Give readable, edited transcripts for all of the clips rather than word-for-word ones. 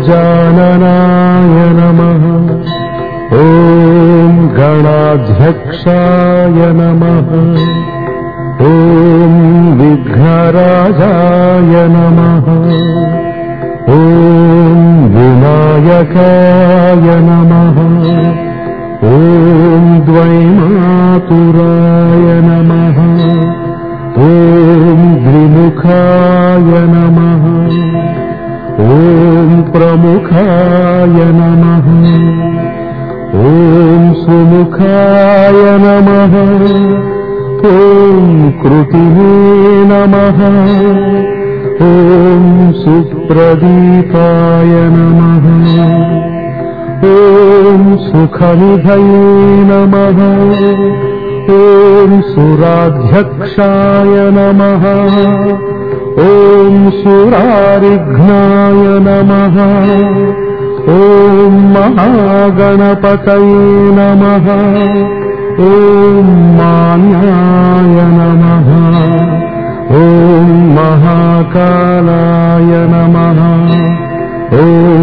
गजाननाय नमः। ॐ गणाध्यक्षाय नमः। ॐ विघ्नराजाय नमः। ॐ विनायकाय नमः। ॐ द्वैमातुराय नमः। ॐ द्विमुखाय नमः। ॐ प्रमुखाय नमः। ॐ सुमुखाय नमः। ॐ कृतिवे नमः। ॐ सुप्रदीपाय नमः। ॐ सुखनिधये नमः। ॐ सुराध्यक्षाय नमः। ॐ सुरारिघ्नाय नमः। ॐ महागणपतये नमः। ॐ मान्याय नमः। ॐ महाकालाय नमः। ॐ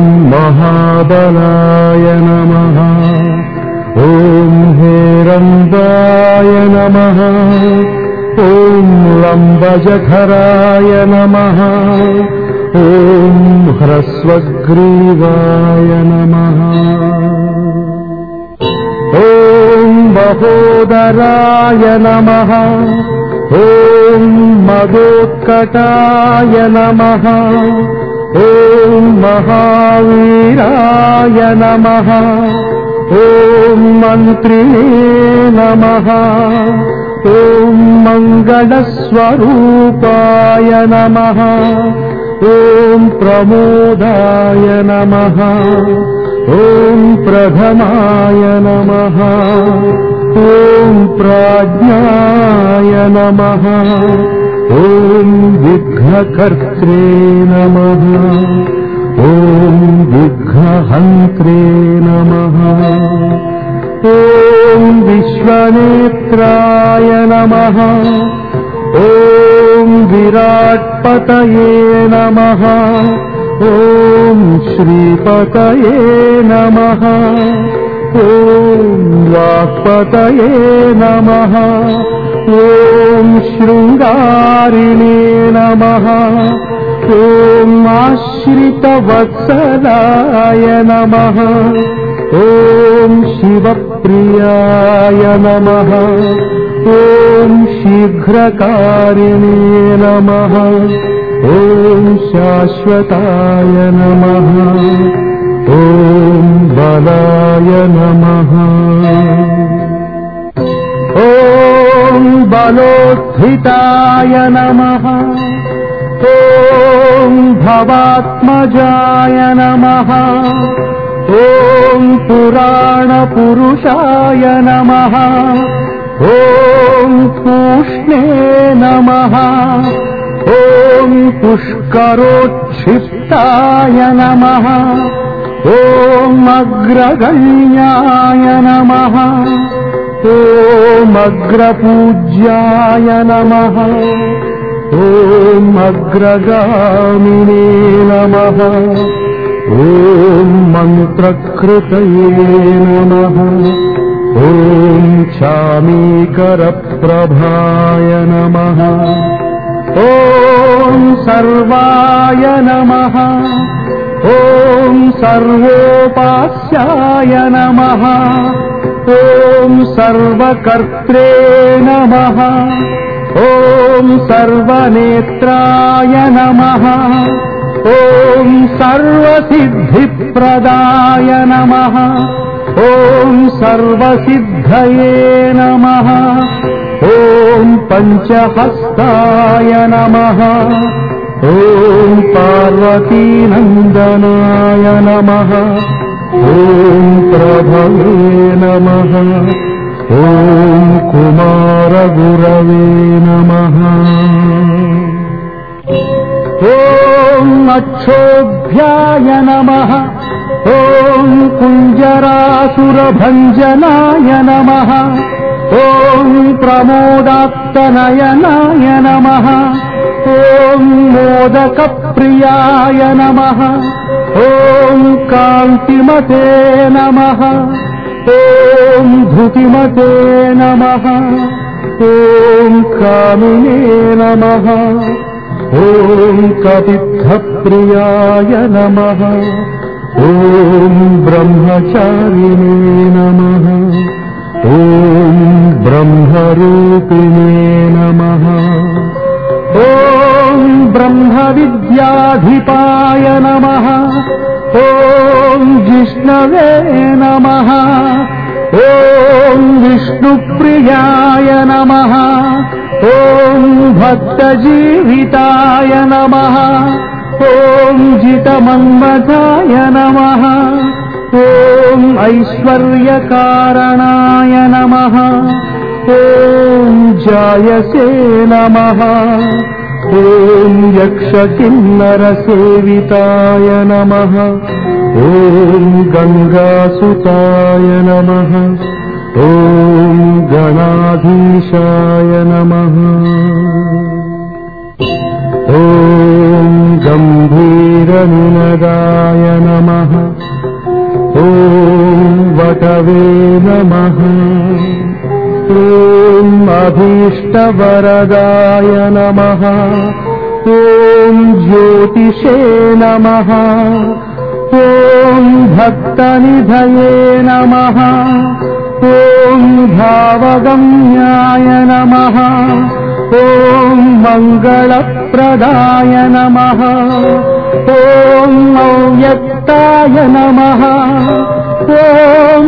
महाबलाय नमः। ॐ हेरम्बाय नमः। ॐ लम्बजठराय नमः। ॐ ह्रस्वग्रीवाय नमः। ॐ महोदराय नमः। ॐ मदोत्कटाय नमः। ॐ महावीराय नमः। ॐ मन्त्रिणे नमः। ॐ मङ्गलस्वरूपाय नमः। ॐ प्रमोदाय नमः। ॐ प्रथमाय नमः। ॐ प्राज्ञाय नमः। ॐ विघ्नकर्त्रे नमः। ॐ विघ्नहन्त्रे नमः। ॐ विश्वनेत्राय नमः। ॐ विराट्पतये नमः। ॐ श्रीपतये नमः। ॐ वाक्पतये नमः। ॐ शृङ्गारिणे नमः। ॐ आश्रितवत्सलाय नमः। ॐ शिवप्रियाय नमः। ॐ शीघ्रकारिणे नमः। ॐ शाश्वताय नमः। ॐ बलाय नमः। ॐ बलोत्थिताय नमः। ॐ भवात्मजाय नमः। ॐ पुराणपुरुषाय नमः। ॐ पूष्णे नमः। ॐ पुष्करोच्छिष्टाय नमः। ॐ अग्रगण्याय नमः। ॐ अग्रपूज्याय नमः। ॐ अग्रगामिने नमः। ॐ मन्त्रकृतये नमः। ॐ चामीकरप्रभाय नमः। ॐ सर्वाय नमः। ॐ सर्वोपास्याय नमः। ॐ सर्वकर्त्रे नमः। ॐ सर्वनेत्राय नमः। ॐ सर्वसिद्धिप्रदाय नमः। ॐ सर्वसिद्धये नमः। ॐ पञ्चहस्ताय नमः। ॐ पार्वतीनन्दनाय नमः। ॐ प्रभवे नमः। ॐ कुमारगुरवे नमः। ॐ अक्षोभ्याय नमः। ॐ कुञ्जरासुरभञ्जनाय नमः। ॐ प्रमोदात्तनयनाय नमः। ॐ मोदकप्रियाय नमः। ॐ ॐ कान्तिमते नमः ॐ धृतिमते नमः ॐ कामिने नमः ॐ कपित्थप्रियाय नमः ॐ ब्रह्मचारिणे नमः ॐ ब्रह्मरूपिणे नमः ॐ ब्रह्मविद्याधिपाय नमः ॐ जिष्णवे नमः ॐ विष्णुप्रियाय नमः ॐ भक्तजीविताय नमः ॐ जितमन्मथाय नमः ॐ ऐश्वर्यकारणाय नमः ॐ जायसे नमः ॐ यक्षकिन्नरसेविताय नमः ॐ गङ्गासुताय नमः ॐ गणाधीशाय नमः ॐ गम्भीरनिनदाय नमः ॐ वटवे नमः ॐ अभीष्टवरदाय नमः ॐ ज्योतिषे नमः ॐ भक्तनिधये नमः ॐ भावगम्याय नमः ॐ मङ्गलप्रदाय नमः ॐ अव्यक्ताय नमः ॐ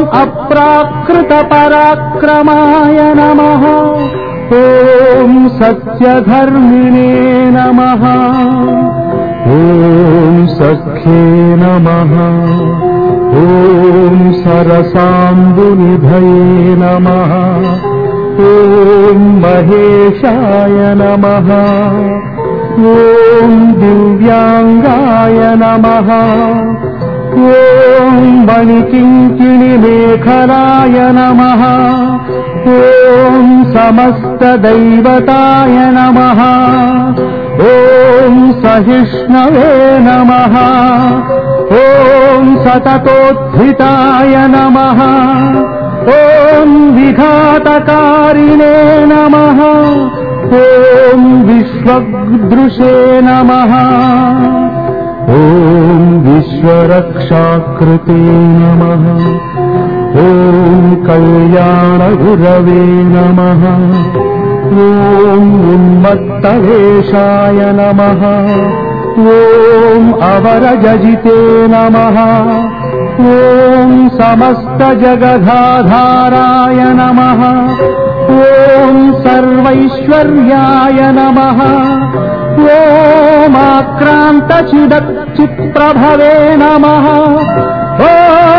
अप्राकृतपराक्रमाय नमः ॐ सत्यधर्मिणे नमः ॐ सख्ये नमः ॐ सरसाम्बुनिधये नमः ॐ महेशाय नमः ॐ दिव्याङ्गाय नमः ॐ मणिकिङ्किणिमेखलाय नमः ॐ समस्तदैवताय नमः ॐ सहिष्णवे नमः ॐ सततोत्थिताय नमः ॐ विघातकारिणे नमः ॐ विश्वदृशे नमः ॐ विश्वरक्षाकृते नमः ॐ कल्याणगुरवे नमः ॐ उन्मत्तवेषाय नमः ॐ अवरजजिते नमः ॐ समस्तजगदाधाराय नमः ॐ सर्वैश्वर्याय नमः ॐ आक्रान्तचिदच्चित्प्रभवे नमः ॐ